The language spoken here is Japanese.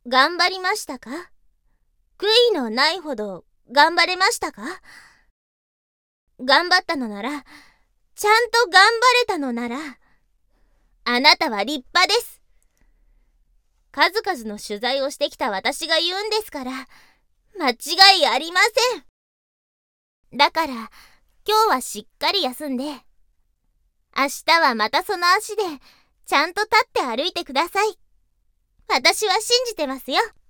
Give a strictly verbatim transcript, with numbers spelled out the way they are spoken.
頑張りましたか？悔いのないほど頑張れましたか？頑張ったのなら、ちゃんと頑張れたのなら、あなたは立派です。数々の取材をしてきた私が言うんですから、間違いありません。だから、今日はしっかり休んで、明日はまたその足で、ちゃんと立って歩いてください。私は信じてますよ。